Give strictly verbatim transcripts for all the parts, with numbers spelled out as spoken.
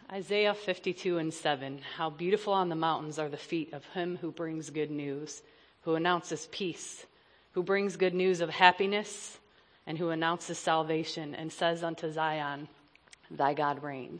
Isaiah fifty-two and seven, how beautiful on the mountains are the feet of him who brings good news, who announces peace, who brings good news of happiness, and who announces salvation, and says unto Zion, thy God reigns.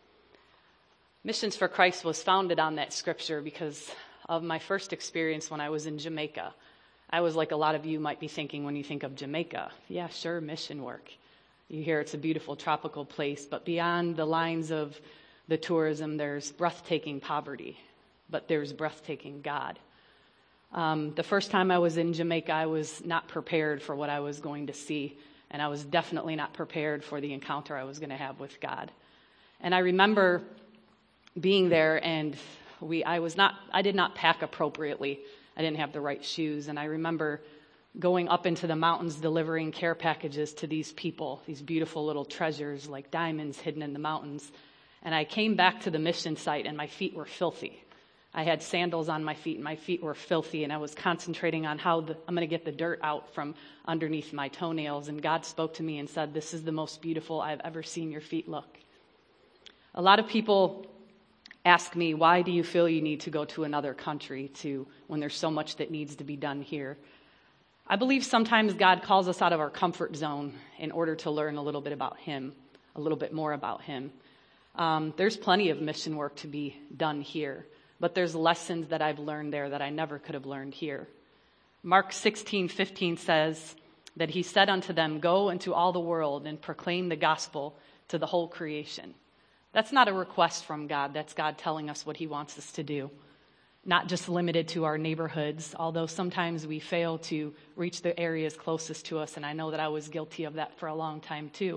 Missions for Christ was founded on that scripture because of my first experience when I was in Jamaica. I was like a lot of you might be thinking when you think of Jamaica. Yeah, sure, mission work. You hear it's a beautiful tropical place, but beyond the lines of the tourism, there's breathtaking poverty, but there's breathtaking God. Um, the first time I was in Jamaica, I was not prepared for what I was going to see, and I was definitely not prepared for the encounter I was going to have with God. And I remember being there, and we, I was not, I did not pack appropriately. I didn't have the right shoes, and I remember going up into the mountains delivering care packages to these people, these beautiful little treasures like diamonds hidden in the mountains. And I came back to the mission site, and my feet were filthy. I had sandals on my feet, and my feet were filthy, and I was concentrating on how the, I'm going to get the dirt out from underneath my toenails. And God spoke to me and said, this is the most beautiful I've ever seen your feet look. A lot of people ask me, why do you feel you need to go to another country to when there's so much that needs to be done here? I believe sometimes God calls us out of our comfort zone in order to learn a little bit about him, a little bit more about him. Um, there's plenty of mission work to be done here, but there's lessons that I've learned there that I never could have learned here. Mark sixteen fifteen says that he said unto them, go into all the world and proclaim the gospel to the whole creation. That's not a request from God. That's God telling us what he wants us to do. Not just limited to our neighborhoods, although sometimes we fail to reach the areas closest to us, and I know that I was guilty of that for a long time too.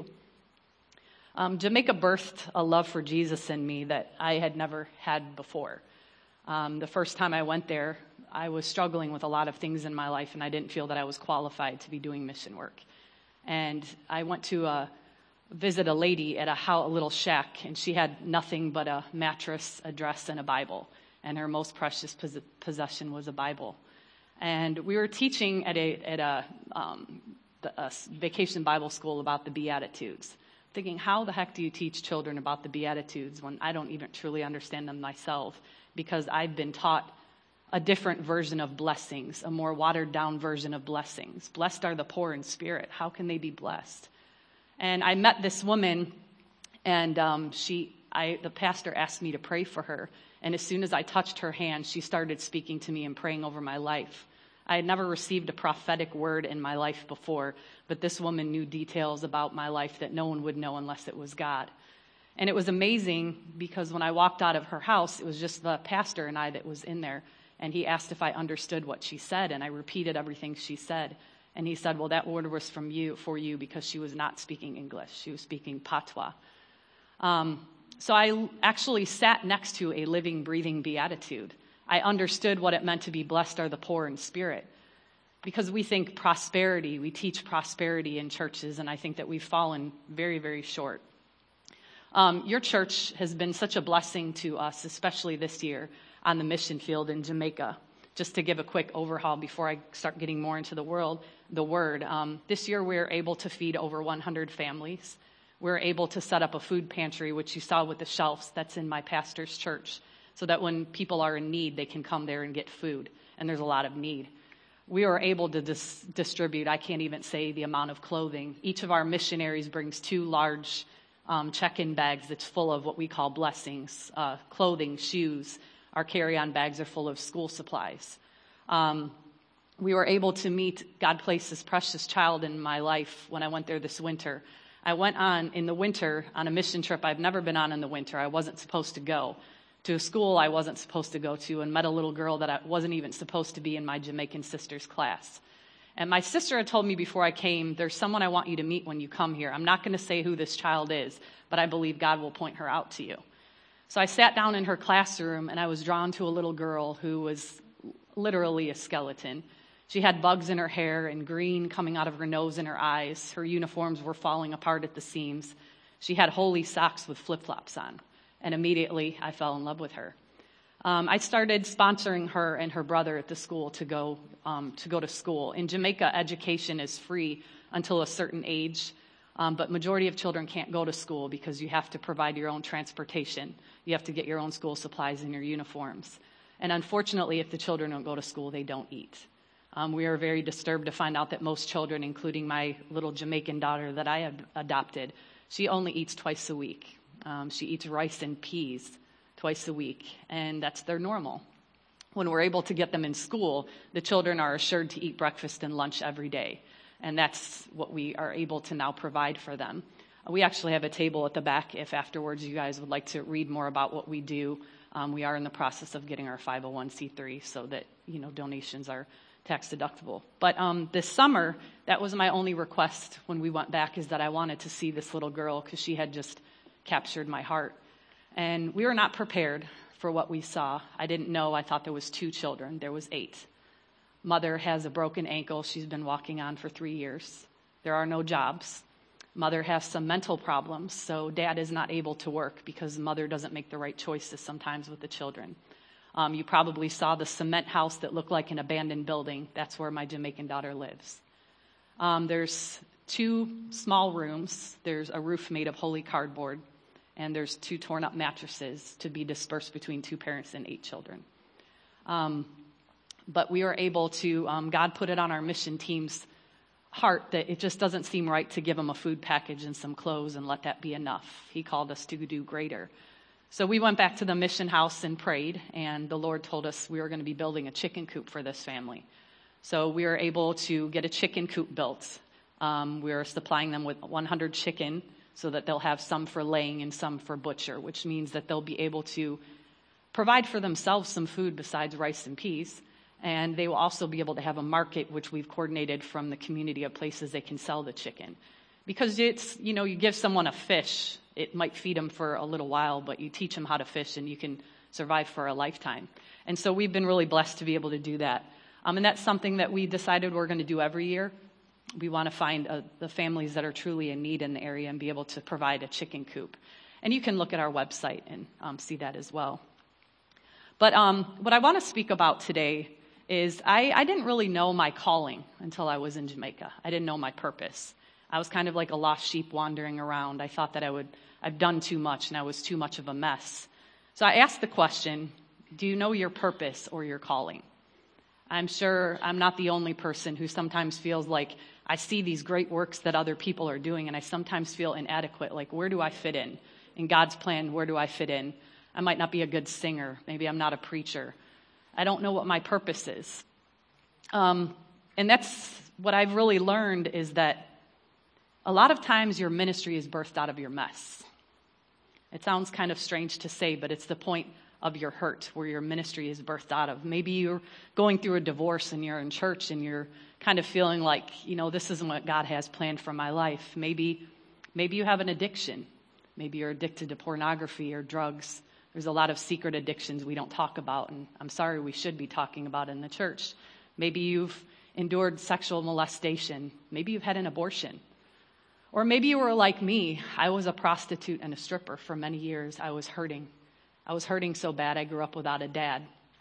Um, Jamaica birthed a love for Jesus in me that I had never had before. Um, the first time I went there, I was struggling with a lot of things in my life, and I didn't feel that I was qualified to be doing mission work. And I went to uh, visit a lady at a, how, a little shack, and she had nothing but a mattress, a dress, and a Bible. And her most precious pos- possession was a Bible. And we were teaching at a, at a, um, the, a vacation Bible school about the Beatitudes. Thinking, how the heck do you teach children about the Beatitudes when I don't even truly understand them myself? Because I've been taught a different version of blessings, a more watered down version of blessings. Blessed are the poor in spirit. How can they be blessed? And I met this woman, and um, she, I, the pastor asked me to pray for her. And as soon as I touched her hand, she started speaking to me and praying over my life. I had never received a prophetic word in my life before, but this woman knew details about my life that no one would know unless it was God. And it was amazing because when I walked out of her house, it was just the pastor and I that was in there. And he asked if I understood what she said, and I repeated everything she said. And he said, well, that word was from you, for you, because she was not speaking English. She was speaking patois. Um, so I actually sat next to a living, breathing beatitude. I understood what it meant to be blessed are the poor in spirit. Because we think prosperity, we teach prosperity in churches, and I think that we've fallen very, very short. Um, your church has been such a blessing to us, especially this year on the mission field in Jamaica. Just to give a quick overhaul before I start getting more into the world, the word. Um, this year we're able to feed over one hundred families. We're able to set up a food pantry, which you saw with the shelves, that's in my pastor's church, so that when people are in need, they can come there and get food, and there's a lot of need. We are able to dis- distribute, I can't even say the amount of clothing. Each of our missionaries brings two large um, check-in bags that's full of what we call blessings, uh, clothing, shoes. Our carry-on bags are full of school supplies. Um, we were able to meet, God placed this precious child in my life when I went there this winter. I went on in the winter on a mission trip I've never been on in the winter. I wasn't supposed to go to a school I wasn't supposed to go to, and met a little girl that I wasn't even supposed to be in my Jamaican sister's class. And my sister had told me before I came, there's someone I want you to meet when you come here. I'm not going to say who this child is, but I believe God will point her out to you. So I sat down in her classroom, and I was drawn to a little girl who was literally a skeleton. She had bugs in her hair and green coming out of her nose and her eyes. Her uniforms were falling apart at the seams. She had holey socks with flip-flops on. And immediately I fell in love with her. Um, I started sponsoring her and her brother at the school to go um, to go to school. In Jamaica, education is free until a certain age. Um, but majority of children can't go to school because you have to provide your own transportation. You have to get your own school supplies and your uniforms. And unfortunately, if the children don't go to school, they don't eat. Um, we are very disturbed to find out that most children, including my little Jamaican daughter that I have adopted, she only eats twice a week. Um, she eats rice and peas twice a week, and that's their normal. When we're able to get them in school, the children are assured to eat breakfast and lunch every day. And that's what we are able to now provide for them. We actually have a table at the back if afterwards you guys would like to read more about what we do. Um, we are in the process of getting our five oh one c three so that, you know, donations are tax deductible. But um, this summer, that was my only request when we went back, is that I wanted to see this little girl because she had just captured my heart. And we were not prepared for what we saw. I didn't know. I thought there was two children. There was eight. Mother has a broken ankle. She's been walking on for three years. There are no jobs. Mother has some mental problems, so dad is not able to work because mother doesn't make the right choices sometimes with the children. Um, you probably saw the cement house that looked like an abandoned building. That's where my Jamaican daughter lives. Um, there's two small rooms. There's a roof made of holy cardboard, and there's two torn up mattresses to be dispersed between two parents and eight children. Um, But we were able to, um, God put it on our mission team's heart that it just doesn't seem right to give them a food package and some clothes and let that be enough. He called us to do greater. So we went back to the mission house and prayed, and the Lord told us we were going to be building a chicken coop for this family. So we were able to get a chicken coop built. Um, we are supplying them with one hundred chicken so that they'll have some for laying and some for butcher, which means that they'll be able to provide for themselves some food besides rice and peas. And they will also be able to have a market, which we've coordinated from the community of places they can sell the chicken. Because it's, you know, you give someone a fish, it might feed them for a little while, but you teach them how to fish and you can survive for a lifetime. And so we've been really blessed to be able to do that. Um, and that's something that we decided we're going to do every year. We want to find uh, the families that are truly in need in the area and be able to provide a chicken coop. And you can look at our website and um, see that as well. But um, what I want to speak about today is I, I didn't really know my calling until I was in Jamaica. I didn't know my purpose. I was kind of like a lost sheep wandering around. I thought that I would, I've done too much and I was too much of a mess. So I asked the question, do you know your purpose or your calling? I'm sure I'm not the only person who sometimes feels like I see these great works that other people are doing and I sometimes feel inadequate. Like, where do I fit in? In God's plan, where do I fit in? I might not be a good singer. Maybe I'm not a preacher. I don't know what my purpose is. Um, and that's what I've really learned, is that a lot of times your ministry is birthed out of your mess. It sounds kind of strange to say, but it's the point of your hurt where your ministry is birthed out of. Maybe you're going through a divorce and you're in church and you're kind of feeling like, you know, this isn't what God has planned for my life. Maybe, maybe you have an addiction. Maybe you're addicted to pornography or drugs. There's a lot of secret addictions we don't talk about, and I'm sorry, we should be talking about in the church. Maybe you've endured sexual molestation. Maybe you've had an abortion. Or maybe you were like me. I was a prostitute and a stripper for many years. I was hurting. I was hurting so bad I grew up without a dad.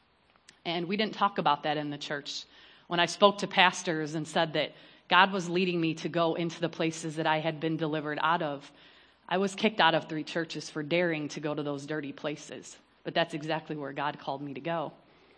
And we didn't talk about that in the church. When I spoke to pastors and said that God was leading me to go into the places that I had been delivered out of, I was kicked out of three churches for daring to go to those dirty places. But that's exactly where God called me to go.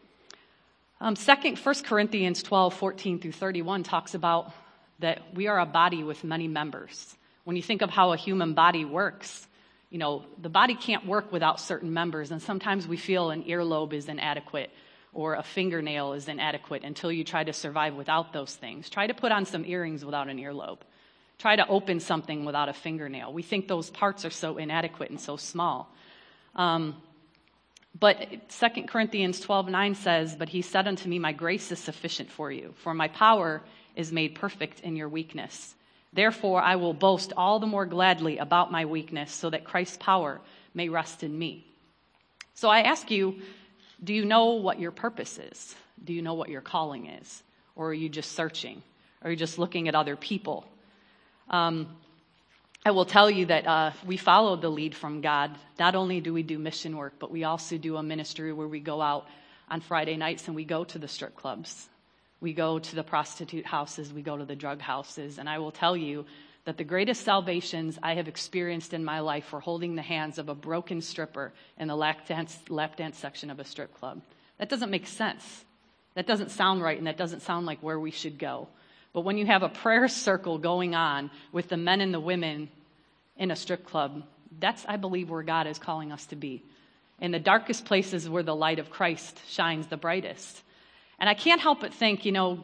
Um, second, First Corinthians twelve, fourteen through thirty-one talks about that we are a body with many members. When you think of how a human body works, you know, the body can't work without certain members. And sometimes we feel an earlobe is inadequate or a fingernail is inadequate until you try to survive without those things. Try to put on some earrings without an earlobe. Try to open something without a fingernail. We think those parts are so inadequate and so small. Um, but Second Corinthians twelve nine says, "But he said unto me, my grace is sufficient for you, for my power is made perfect in your weakness. Therefore I will boast all the more gladly about my weakness, so that Christ's power may rest in me." So I ask you, do you know what your purpose is? Do you know what your calling is? Or are you just searching? Or are you just looking at other people? Um, I will tell you that uh, we followed the lead from God. Not only do we do mission work, but we also do a ministry where we go out on Friday nights and we go to the strip clubs. We go to the prostitute houses. We go to the drug houses. And I will tell you that the greatest salvations I have experienced in my life were holding the hands of a broken stripper in the lap dance, lap dance section of a strip club. That doesn't make sense. That doesn't sound right, and that doesn't sound like where we should go. But when you have a prayer circle going on with the men and the women in a strip club, that's, I believe, where God is calling us to be. In the darkest places where the light of Christ shines the brightest. And I can't help but think, you know,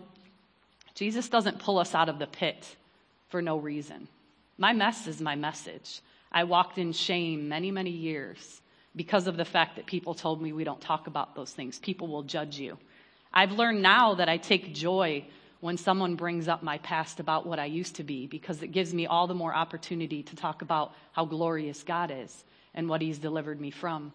Jesus doesn't pull us out of the pit for no reason. My mess is my message. I walked in shame many, many years because of the fact that people told me we don't talk about those things. People will judge you. I've learned now that I take joy when someone brings up my past about what I used to be, because it gives me all the more opportunity to talk about how glorious God is and what he's delivered me from.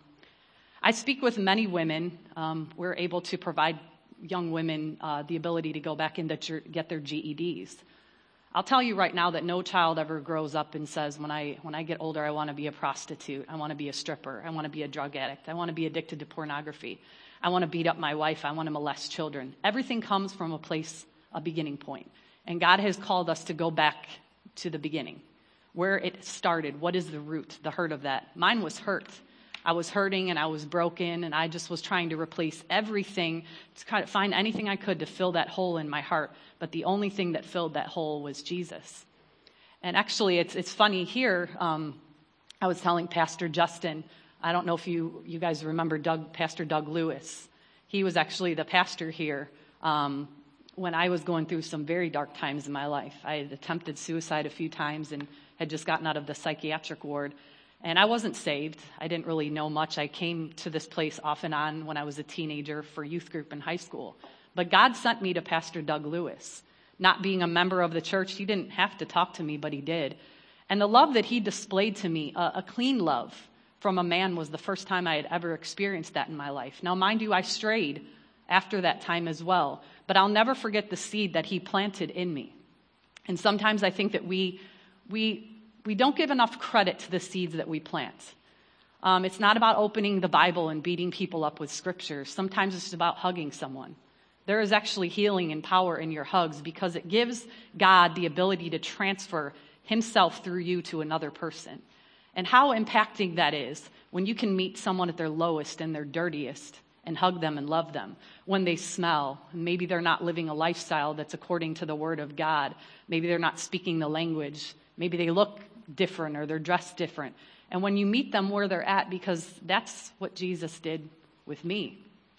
I speak with many women. Um, we're able to provide young women uh, the ability to go back and get their G E Ds. I'll tell you right now that no child ever grows up and says, when I when I get older, I want to be a prostitute. I want to be a stripper. I want to be a drug addict. I want to be addicted to pornography. I want to beat up my wife. I want to molest children. Everything comes from a place, a beginning point. And God has called us to go back to the beginning, where it started. What is the root, the hurt of that? Mine was hurt. I was hurting and I was broken, and I just was trying to replace everything, to kind of find anything I could to fill that hole in my heart. But the only thing that filled that hole was Jesus. And actually, it's it's funny here. Um, I was telling Pastor Justin, I don't know if you, you guys remember Doug, Pastor Doug Lewis. He was actually the pastor here um, when I was going through some very dark times in my life. I had attempted suicide a few times and had just gotten out of the psychiatric ward. And I wasn't saved. I didn't really know much. I came to this place off and on when I was a teenager for youth group in high school. But God sent me to Pastor Doug Lewis. Not being a member of the church, he didn't have to talk to me, but he did. And the love that he displayed to me, a, a clean love from a man, was the first time I had ever experienced that in my life. Now, mind you, I strayed after that time as well. But I'll never forget the seed that he planted in me. And sometimes I think that we we... We don't give enough credit to the seeds that we plant. Um, it's not about opening the Bible and beating people up with scripture. Sometimes it's about hugging someone. There is actually healing and power in your hugs, because it gives God the ability to transfer himself through you to another person. And how impacting that is when you can meet someone at their lowest and their dirtiest and hug them and love them. When they smell, maybe they're not living a lifestyle that's according to the word of God. Maybe they're not speaking the language. Maybe they look different or they're dressed different. And when you meet them where they're at, because that's what Jesus did with me.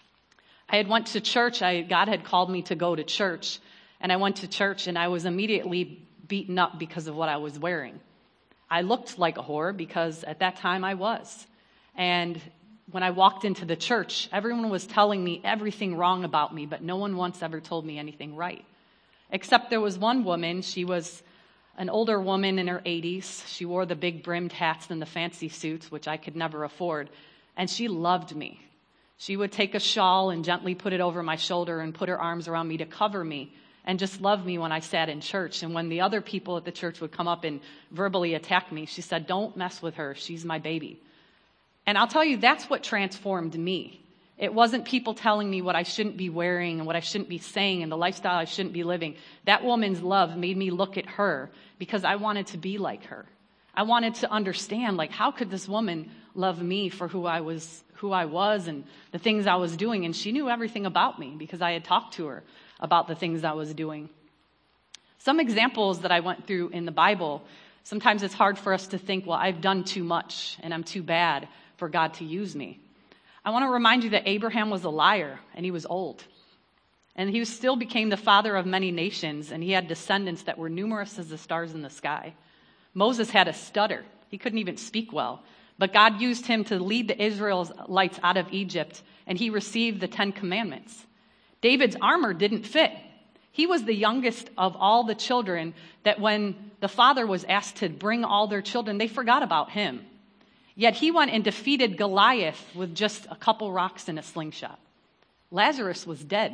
I had went to church. I, God had called me to go to church. And I went to church and I was immediately beaten up because of what I was wearing. I looked like a whore because at that time I was. And when I walked into the church, everyone was telling me everything wrong about me, but no one once ever told me anything right. Except there was one woman. She was an older woman in her eighties. She wore the big brimmed hats and the fancy suits, which I could never afford. And she loved me. She would take a shawl and gently put it over my shoulder and put her arms around me to cover me and just love me when I sat in church. And when the other people at the church would come up and verbally attack me, she said, "Don't mess with her. She's my baby." And I'll tell you, that's what transformed me. It wasn't people telling me what I shouldn't be wearing and what I shouldn't be saying and the lifestyle I shouldn't be living. That woman's love made me look at her because I wanted to be like her. I wanted to understand, like, how could this woman love me for who I was, who I was and the things I was doing? And she knew everything about me because I had talked to her about the things I was doing. Some examples that I went through in the Bible, sometimes it's hard for us to think, well, I've done too much and I'm too bad for God to use me. I want to remind you that Abraham was a liar and he was old. And he still became the father of many nations, and he had descendants that were numerous as the stars in the sky. Moses had a stutter. He couldn't even speak well. But God used him to lead the Israelites out of Egypt, and he received the Ten Commandments. David's armor didn't fit. He was the youngest of all the children that when the father was asked to bring all their children, they forgot about him. Yet he went and defeated Goliath with just a couple rocks and a slingshot. Lazarus was dead.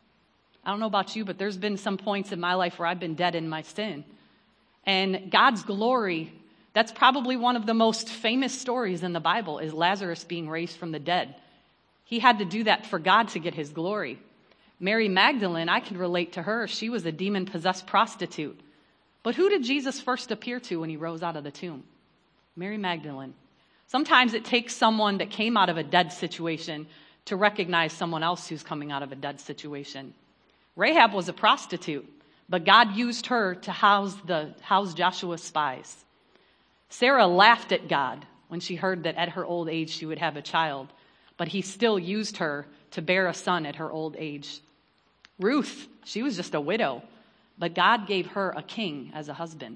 I don't know about you, but there's been some points in my life where I've been dead in my sin. And God's glory, that's probably one of the most famous stories in the Bible, is Lazarus being raised from the dead. He had to do that for God to get his glory. Mary Magdalene, I can relate to her. She was a demon-possessed prostitute. But who did Jesus first appear to when he rose out of the tomb? Mary Magdalene. Sometimes it takes someone that came out of a dead situation to recognize someone else who's coming out of a dead situation. Rahab was a prostitute, but God used her to house the house Joshua's spies. Sarah laughed at God when she heard that at her old age she would have a child, but he still used her to bear a son at her old age. Ruth, she was just a widow, but God gave her a king as a husband.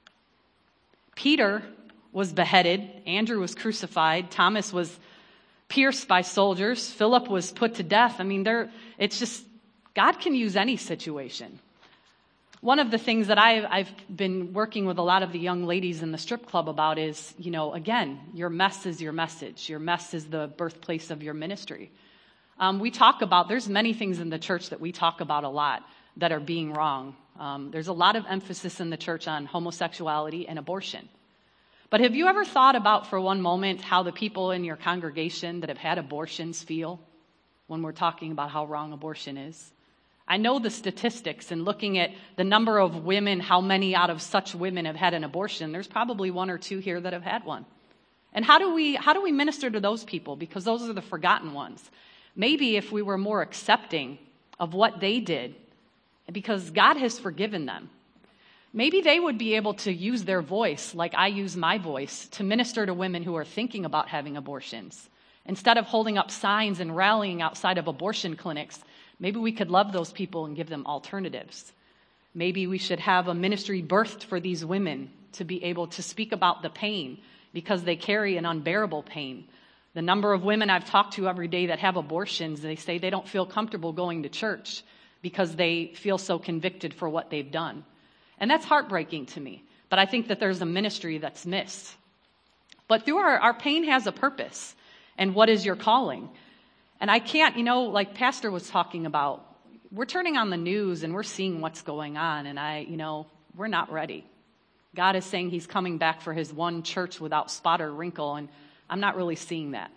Peter was beheaded, Andrew was crucified, Thomas was pierced by soldiers, Philip was put to death. I mean, there, it's just, God can use any situation. One of the things that I've, I've been working with a lot of the young ladies in the strip club about is, you know, again, your mess is your message. Your mess is the birthplace of your ministry. Um, we talk about, there's many things in the church that we talk about a lot that are being wrong. Um, there's a lot of emphasis in the church on homosexuality and abortion. But have you ever thought about for one moment how the people in your congregation that have had abortions feel when we're talking about how wrong abortion is? I know the statistics, and looking at the number of women, how many out of such women have had an abortion, there's probably one or two here that have had one. And how do we how do we minister to those people? Because those are the forgotten ones. Maybe if we were more accepting of what they did, because God has forgiven them, maybe they would be able to use their voice, like I use my voice, to minister to women who are thinking about having abortions. Instead of holding up signs and rallying outside of abortion clinics, maybe we could love those people and give them alternatives. Maybe we should have a ministry birthed for these women to be able to speak about the pain because they carry an unbearable pain. The number of women I've talked to every day that have abortions, they say they don't feel comfortable going to church because they feel so convicted for what they've done. And that's heartbreaking to me. But I think that there's a ministry that's missed. But through our, our pain has a purpose. And what is your calling? And I can't, you know, like Pastor was talking about, we're turning on the news and we're seeing what's going on. And I, you know, we're not ready. God is saying he's coming back for his one church without spot or wrinkle. And I'm not really seeing that.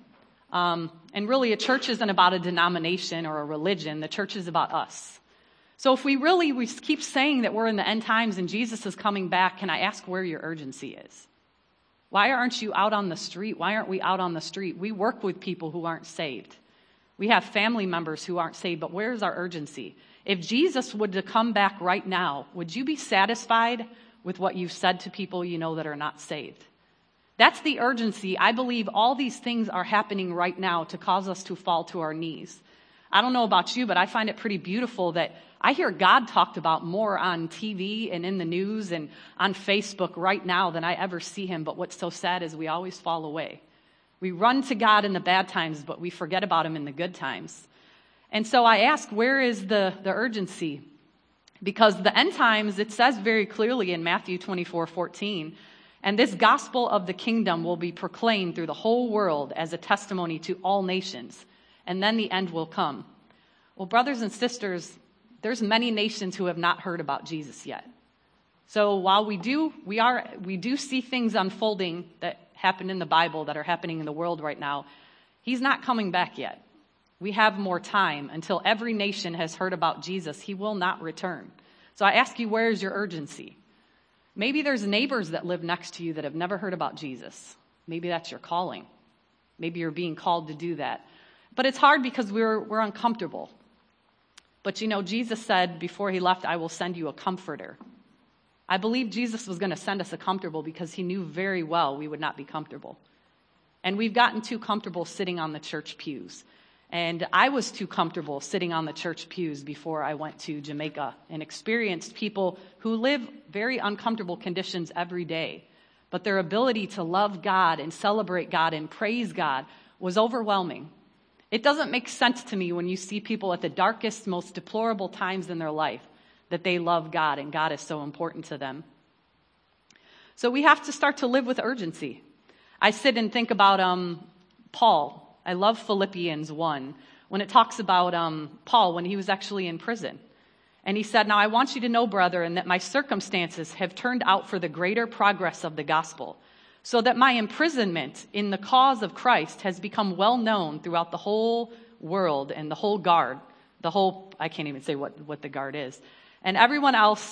Um, and really, a church isn't about a denomination or a religion. The church is about us. So if we really we keep saying that we're in the end times and Jesus is coming back, can I ask where your urgency is? Why aren't you out on the street? Why aren't we out on the street? We work with people who aren't saved. We have family members who aren't saved, but where's our urgency? If Jesus would to come back right now, would you be satisfied with what you've said to people you know that are not saved? That's the urgency. I believe all these things are happening right now to cause us to fall to our knees. I don't know about you, but I find it pretty beautiful that I hear God talked about more on T V and in the news and on Facebook right now than I ever see him. But what's so sad is we always fall away. We run to God in the bad times, but we forget about him in the good times. And so I ask, where is the, the urgency? Because the end times, it says very clearly in Matthew twenty-four fourteen, and this gospel of the kingdom will be proclaimed through the whole world as a testimony to all nations, and then the end will come. Well, brothers and sisters, there's many nations who have not heard about Jesus yet. So while we do, we are, we do see things unfolding that happen in the Bible that are happening in the world right now, he's not coming back yet. We have more time until every nation has heard about Jesus. He will not return. So I ask you, where is your urgency? Maybe there's neighbors that live next to you that have never heard about Jesus. Maybe that's your calling. Maybe you're being called to do that. But it's hard because we're we're uncomfortable. But you know, Jesus said before he left, I will send you a comforter. I believe Jesus was going to send us a comfortable because he knew very well we would not be comfortable. And we've gotten too comfortable sitting on the church pews. And I was too comfortable sitting on the church pews before I went to Jamaica and experienced people who live very uncomfortable conditions every day. But their ability to love God and celebrate God and praise God was overwhelming. It doesn't make sense to me when you see people at the darkest, most deplorable times in their life that they love God and God is so important to them. So we have to start to live with urgency. I sit and think about um, Paul. I love Philippians one, when it talks about um, Paul when he was actually in prison. And he said, now I want you to know, brethren, that my circumstances have turned out for the greater progress of the gospel, so that my imprisonment in the cause of Christ has become well known throughout the whole world and the whole guard, the whole, I can't even say what, what the guard is. And everyone else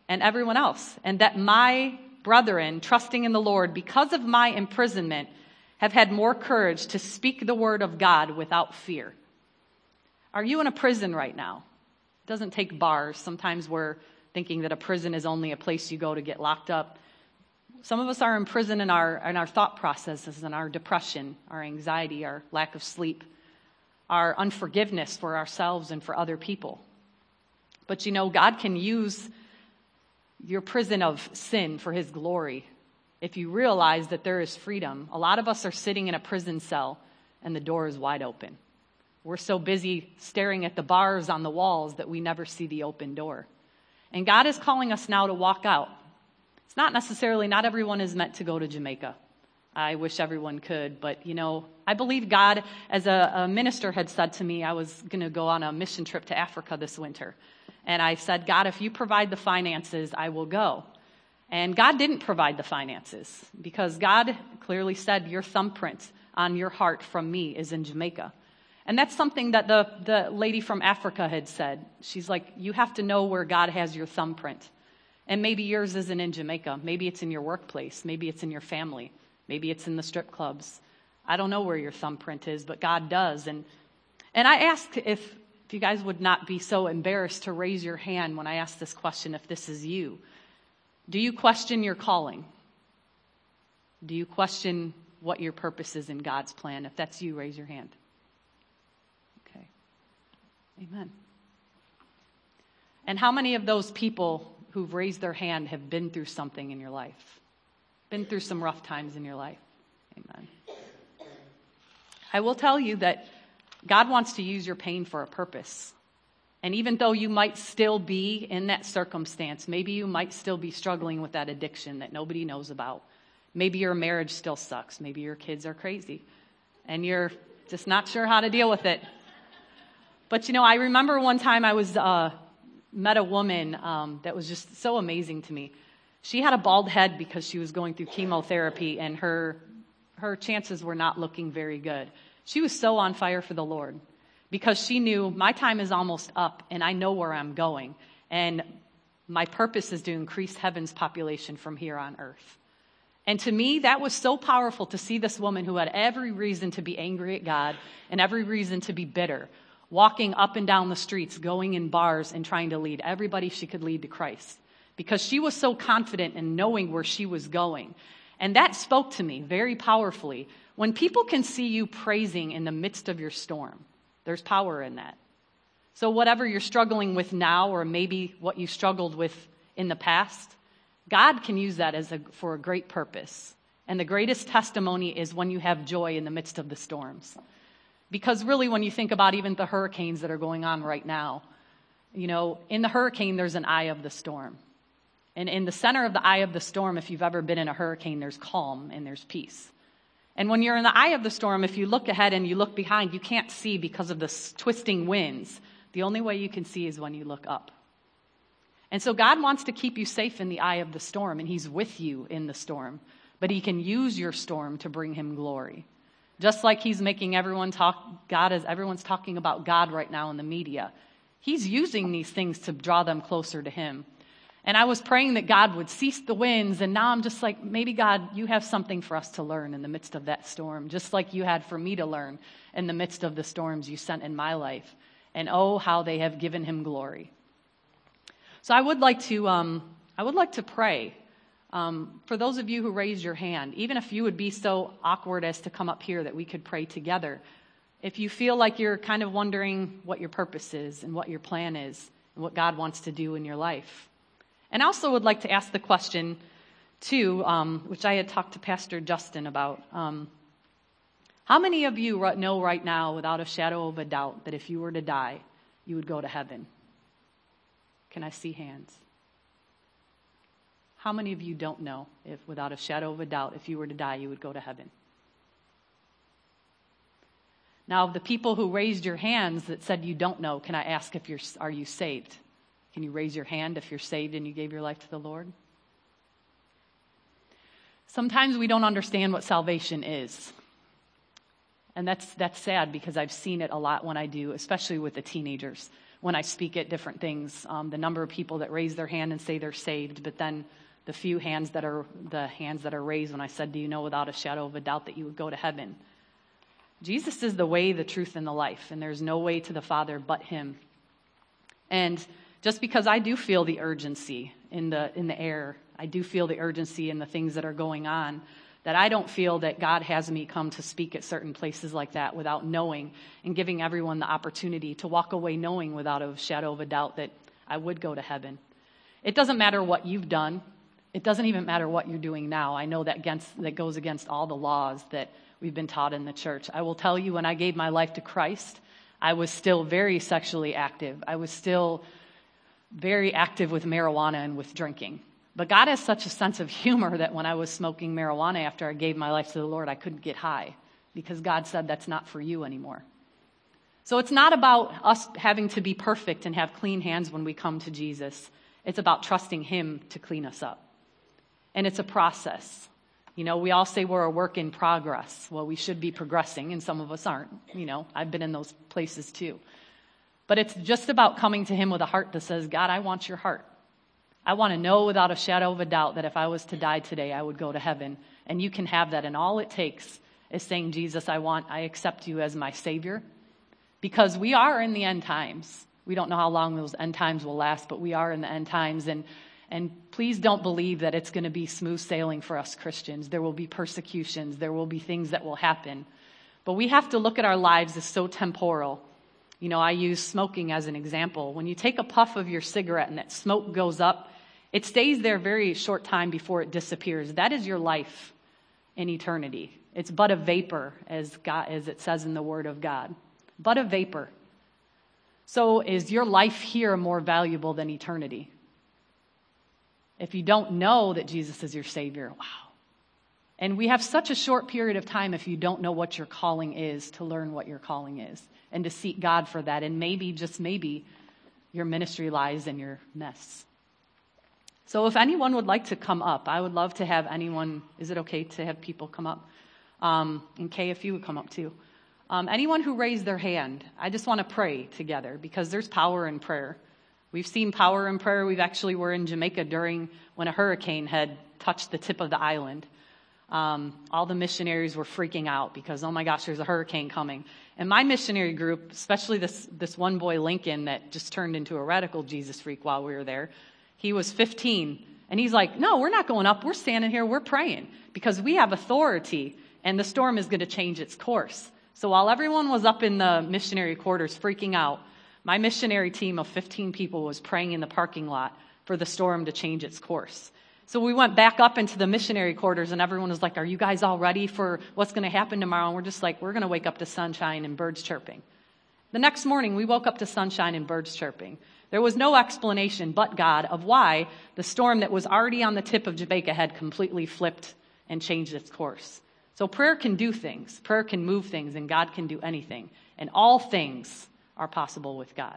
and everyone else, and that my brethren, trusting in the Lord, because of my imprisonment, have had more courage to speak the word of God without fear. Are you in a prison right now? It doesn't take bars. Sometimes we're thinking that a prison is only a place you go to get locked up. Some of us are in prison in our, in our thought processes, in our depression, our anxiety, our lack of sleep, our unforgiveness for ourselves and for other people. But you know, God can use your prison of sin for his glory. If you realize that there is freedom, a lot of us are sitting in a prison cell and the door is wide open. We're so busy staring at the bars on the walls that we never see the open door. And God is calling us now to walk out. It's not necessarily, not everyone is meant to go to Jamaica. I wish everyone could, but you know, I believe God, as a, a minister had said to me, I was going to go on a mission trip to Africa this winter. And I said, God, if you provide the finances, I will go. And God didn't provide the finances because God clearly said your thumbprint on your heart from me is in Jamaica. And that's something that the, the lady from Africa had said. She's like, you have to know where God has your thumbprint. And maybe yours isn't in Jamaica. Maybe it's in your workplace. Maybe it's in your family. Maybe it's in the strip clubs. I don't know where your thumbprint is, but God does. And and I asked if, if you guys would not be so embarrassed to raise your hand when I ask this question, if this is you. Do you question your calling? Do you question what your purpose is in God's plan? If that's you, raise your hand. Okay. Amen. And how many of those people who've raised their hand have been through something in your life? Been through some rough times in your life? Amen. I will tell you that God wants to use your pain for a purpose. And even though you might still be in that circumstance, maybe you might still be struggling with that addiction that nobody knows about. Maybe your marriage still sucks. Maybe your kids are crazy and you're just not sure how to deal with it. But you know, I remember one time I was uh, met a woman um, that was just so amazing to me. She had a bald head because she was going through chemotherapy and her her chances were not looking very good. She was so on fire for the Lord because she knew my time is almost up and I know where I'm going. And my purpose is to increase heaven's population from here on earth. And to me, that was so powerful to see this woman who had every reason to be angry at God and every reason to be bitter, walking up and down the streets, going in bars and trying to lead everybody she could lead to Christ. Because she was so confident in knowing where she was going. And that spoke to me very powerfully. When people can see you praising in the midst of your storm, there's power in that. So whatever you're struggling with now, or maybe what you struggled with in the past, God can use that as a, for a great purpose. And the greatest testimony is when you have joy in the midst of the storms. Because really, when you think about even the hurricanes that are going on right now, you know, in the hurricane, there's an eye of the storm. And in the center of the eye of the storm, if you've ever been in a hurricane, there's calm and there's peace. And when you're in the eye of the storm, if you look ahead and you look behind, you can't see because of the twisting winds. The only way you can see is when you look up. And so God wants to keep you safe in the eye of the storm, and he's with you in the storm. But he can use your storm to bring him glory. Just like he's making everyone talk, God is, everyone's talking about God right now in the media. He's using these things to draw them closer to him. And I was praying that God would cease the winds, and now I'm just like, maybe God, you have something for us to learn in the midst of that storm, just like you had for me to learn in the midst of the storms you sent in my life. And oh, how they have given him glory. So I would like to, um, I would like to pray um, for those of you who raised your hand, even if you would be so awkward as to come up here that we could pray together. If you feel like you're kind of wondering what your purpose is and what your plan is and what God wants to do in your life. And I also would like to ask the question, too, um, which I had talked to Pastor Justin about. Um, how many of you know right now, without a shadow of a doubt, that if you were to die, you would go to heaven? Can I see hands? How many of you don't know, if without a shadow of a doubt, if you were to die, you would go to heaven? Now, of the people who raised your hands that said you don't know, can I ask if you're, are you saved? Can you raise your hand if you're saved and you gave your life to the Lord? Sometimes we don't understand what salvation is. And that's that's sad because I've seen it a lot when I do, especially with the teenagers. when I speak at different things, um, the number of people that raise their hand and say they're saved, but then the few hands that are the hands that are raised when I said, do you know without a shadow of a doubt that you would go to heaven? Jesus is the way, the truth, and the life, and there's no way to the Father but him. And just because I do feel the urgency in the in the air, I do feel the urgency in the things that are going on, that I don't feel that God has me come to speak at certain places like that without knowing and giving everyone the opportunity to walk away knowing without a shadow of a doubt that I would go to heaven. It doesn't matter what you've done. It doesn't even matter what you're doing now. I know that against, that goes against all the laws that we've been taught in the church. I will tell you, when I gave my life to Christ, I was still very sexually active. I was still very active with marijuana and with drinking. But God has such a sense of humor that when I was smoking marijuana after I gave my life to the Lord, I couldn't get high because God said that's not for you anymore. So it's not about us having to be perfect and have clean hands when we come to Jesus. It's about trusting him to clean us up. And it's a process. You know, we all say we're a work in progress. Well, we should be progressing, and some of us aren't. You know, I've been in those places too. But it's just about coming to him with a heart that says, God, I want your heart. I want to know without a shadow of a doubt that if I was to die today, I would go to heaven. And you can have that. And all it takes is saying, Jesus, I want, I accept you as my Savior. Because we are in the end times. We don't know how long those end times will last, but we are in the end times. And And please don't believe that it's going to be smooth sailing for us Christians. There will be persecutions. There will be things that will happen. But we have to look at our lives as so temporal. You know, I use smoking as an example. When you take a puff of your cigarette and that smoke goes up, it stays there a very short time before it disappears. That is your life in eternity. It's but a vapor, as God, as it says in the Word of God. But a vapor. So is your life here more valuable than eternity? If you don't know that Jesus is your Savior, wow. And we have such a short period of time if you don't know what your calling is to learn what your calling is and to seek God for that. And maybe, just maybe, your ministry lies in your mess. So if anyone would like to come up, I would love to have anyone, is it okay to have people come up? Um, and Kay, if you would come up too. Um, anyone who raised their hand, I just want to pray together because there's power in prayer. We've seen power in prayer. We've actually were in Jamaica during when a hurricane had touched the tip of the island. Um, all the missionaries were freaking out because, oh my gosh, there's a hurricane coming. And my missionary group, especially this, this one boy, Lincoln, that just turned into a radical Jesus freak while we were there, he was fifteen. And he's like, no, we're not going up. We're standing here. We're praying because we have authority and the storm is going to change its course. So while everyone was up in the missionary quarters freaking out, my missionary team of fifteen people was praying in the parking lot for the storm to change its course. So we went back up into the missionary quarters and everyone was like, are you guys all ready for what's going to happen tomorrow? And we're just like, we're going to wake up to sunshine and birds chirping. The next morning, we woke up to sunshine and birds chirping. There was no explanation but God of why the storm that was already on the tip of Jamaica had completely flipped and changed its course. So prayer can do things. Prayer can move things, and God can do anything. And all things are possible with God.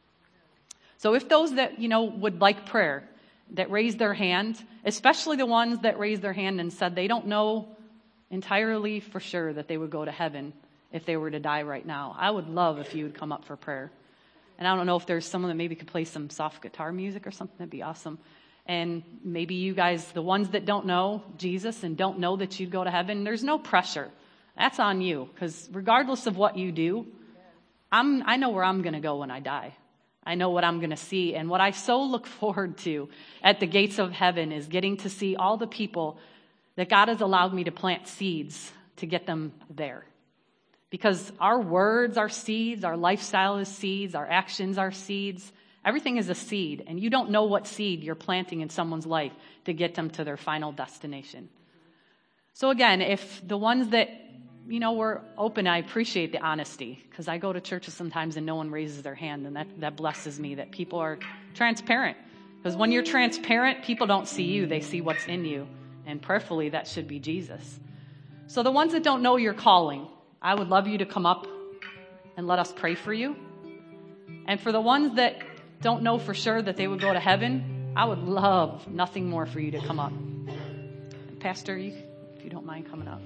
So if those that, you know, would like prayer, that raised their hand, especially the ones that raised their hand and said they don't know entirely for sure that they would go to heaven if they were to die right now, I would love if you would come up for prayer. And I don't know if there's someone that maybe could play some soft guitar music or something. That'd be awesome. And maybe you guys, the ones that don't know Jesus and don't know that you'd go to heaven, there's no pressure. That's on you, because regardless of what you do, I'm, I know where I'm going to go when I die. I know what I'm going to see. And what I so look forward to at the gates of heaven is getting to see all the people that God has allowed me to plant seeds to get them there. Because our words are seeds, our lifestyle is seeds, our actions are seeds. Everything is a seed, and you don't know what seed you're planting in someone's life to get them to their final destination. So again, if the ones that, you know, we're open, I appreciate the honesty, because I go to churches sometimes and no one raises their hand, and that, that blesses me that people are transparent. Because when you're transparent, people don't see you, they see what's in you. And prayerfully, that should be Jesus. So the ones that don't know your calling, I would love you to come up and let us pray for you. And for the ones that don't know for sure that they would go to heaven, I would love nothing more for you to come up. Pastor, you, if you don't mind coming up.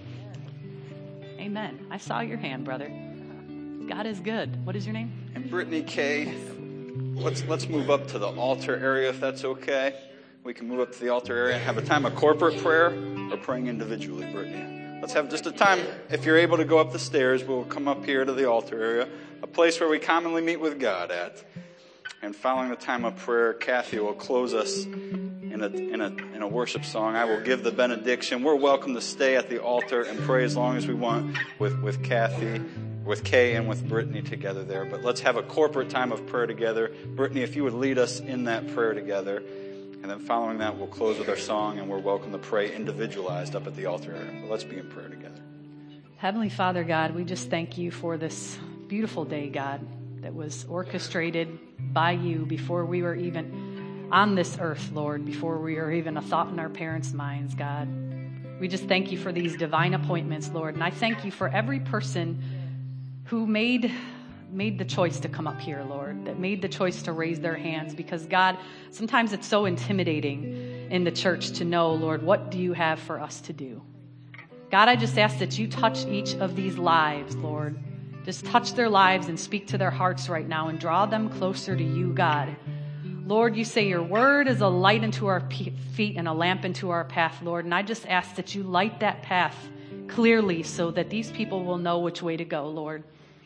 Amen. I saw your hand, brother. God is good. What is your name? And Brittany K. let's let's move up to the altar area if that's okay. We can move up to the altar area and have a time of corporate prayer or praying individually, Brittany. Let's have just a time, if you're able to go up the stairs, we'll come up here to the altar area, a place where we commonly meet with God at. And following the time of prayer, Kathy will close us in a, in a, in a worship song. I will give the benediction. We're welcome to stay at the altar and pray as long as we want with, with Kathy, with Kay, and with Brittany together there. But let's have a corporate time of prayer together. Brittany, if you would lead us in that prayer together. And then following that, we'll close with our song, and we're welcome to pray individualized up at the altar area. But let's be in prayer together. Heavenly Father, God, we just thank you for this beautiful day, God, that was orchestrated by you before we were even on this earth, Lord, before we were even a thought in our parents' minds, God. We just thank you for these divine appointments, Lord. And I thank you for every person who made made the choice to come up here, Lord, that made the choice to raise their hands, because, God, sometimes it's so intimidating in the church to know, Lord, what do you have for us to do? God, I just ask that you touch each of these lives, Lord. Just touch their lives and speak to their hearts right now and draw them closer to you, God. Lord, you say your word is a light unto our feet and a lamp unto our path, Lord. And I just ask that you light that path clearly so that these people will know which way to go, Lord.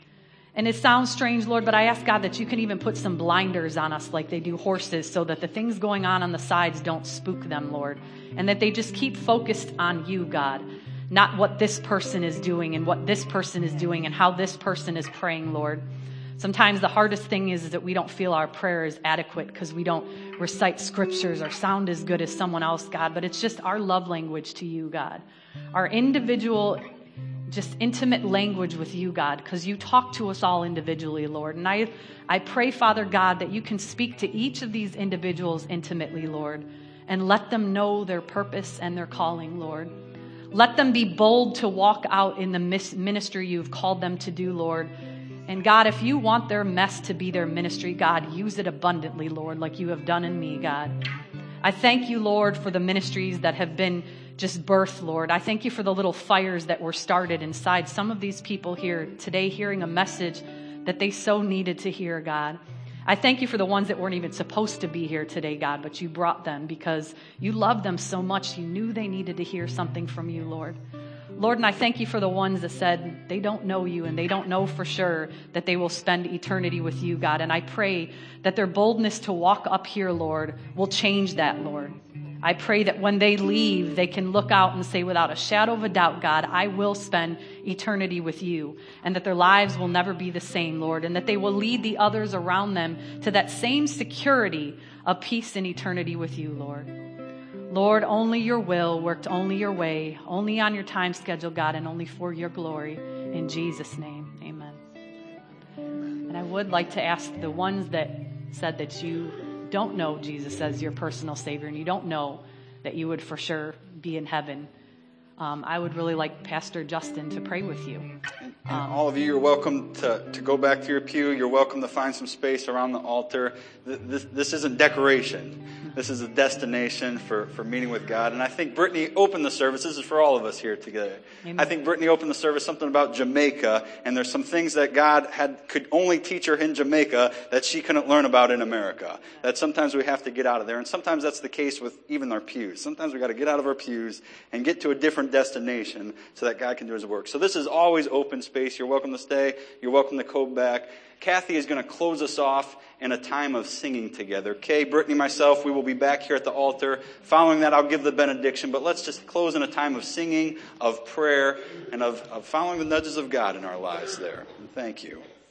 And it sounds strange, Lord, but I ask, God, that you can even put some blinders on us like they do horses so that the things going on on the sides don't spook them, Lord. And that they just keep focused on you, God. Not what this person is doing and what this person is doing and how this person is praying, Lord. Sometimes the hardest thing is that we don't feel our prayer is adequate because we don't recite scriptures or sound as good as someone else, God. But it's just our love language to you, God. Our individual, just intimate language with you, God, because you talk to us all individually, Lord. And I, I pray, Father God, that you can speak to each of these individuals intimately, Lord, and let them know their purpose and their calling, Lord. Let them be bold to walk out in the ministry you've called them to do, Lord. And God, if you want their mess to be their ministry, God, use it abundantly, Lord, like you have done in me, God. I thank you, Lord, for the ministries that have been just birthed, Lord. I thank you for the little fires that were started inside some of these people here today, hearing a message that they so needed to hear, God. I thank you for the ones that weren't even supposed to be here today, God, but you brought them because you loved them so much. You knew they needed to hear something from you, Lord. Lord, and I thank you for the ones that said they don't know you and they don't know for sure that they will spend eternity with you, God. And I pray that their boldness to walk up here, Lord, will change that, Lord. I pray that when they leave, they can look out and say without a shadow of a doubt, God, I will spend eternity with you, and that their lives will never be the same, Lord, and that they will lead the others around them to that same security of peace and eternity with you, Lord. Lord, only your will worked, only your way, only on your time schedule, God, and only for your glory. In Jesus' name, amen. And I would like to ask the ones that said that you don't know Jesus as your personal Savior and you don't know that you would for sure be in heaven, um, I would really like Pastor Justin to pray with you. And, and um, all of you, you're welcome to, to go back to your pew. You're welcome to find some space around the altar. This, this isn't decoration. This is a destination for, for meeting with God. And I think Brittany opened the service. This is for all of us here together. Amen. I think Brittany opened the service something about Jamaica. And there's some things that God had could only teach her in Jamaica that she couldn't learn about in America. That sometimes we have to get out of there. And sometimes that's the case with even our pews. Sometimes we got to get out of our pews and get to a different destination so that God can do his work. So this is always open space. You're welcome to stay. You're welcome to go back. Kathy is going to close us off in a time of singing together. Kay, Brittany, myself, we will be back here at the altar. Following that, I'll give the benediction. But let's just close in a time of singing, of prayer, and of, of following the nudges of God in our lives there. And thank you.